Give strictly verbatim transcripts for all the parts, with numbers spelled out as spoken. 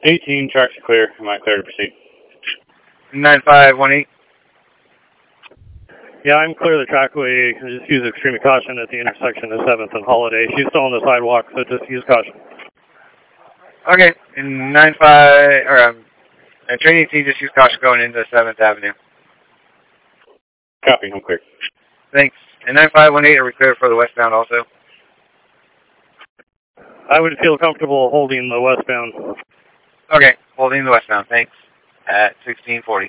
eighteen, tracks are clear. Am I clear to proceed? nine five one eight. Yeah, I'm clear the trackway. Just use extreme caution at the intersection of seventh and Holiday. She's still on the sidewalk, so just use caution. Okay, and nine five, or um, and train eighteen, just use caution going into seventh Avenue. Copy, I'm clear. Thanks. And nine five one eight, are we clear for the westbound also? I would feel comfortable holding the westbound. Okay, holding the westbound, thanks. At sixteen forty.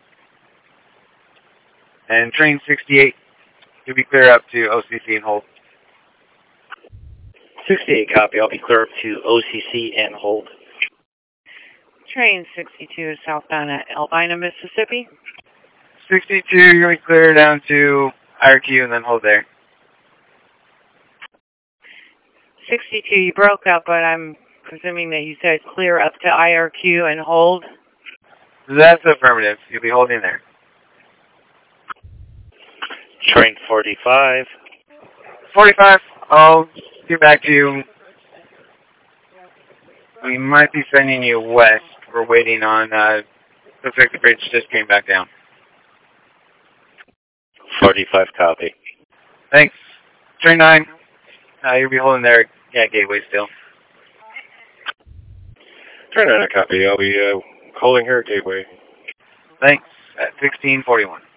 And train sixty-eight, to be clear up to O C C and hold. sixty-eight, copy. I'll be clear up to O C C and hold. Train sixty-two southbound at Albina, Mississippi. sixty-two, you're going to be clear down to I R Q and then hold there. sixty-two, you broke up, but I'm presuming that you said clear up to I R Q and hold. That's affirmative. You'll be holding there. Train forty-five. forty-five, I'll get back to you. We might be sending you west. We're waiting on, uh, looks like the bridge just came back down. forty-five, copy. Thanks. Train nine, uh, you'll be holding there at Gateway still. Train nine, copy. I'll be uh, holding here at Gateway. Thanks. At sixteen forty-one.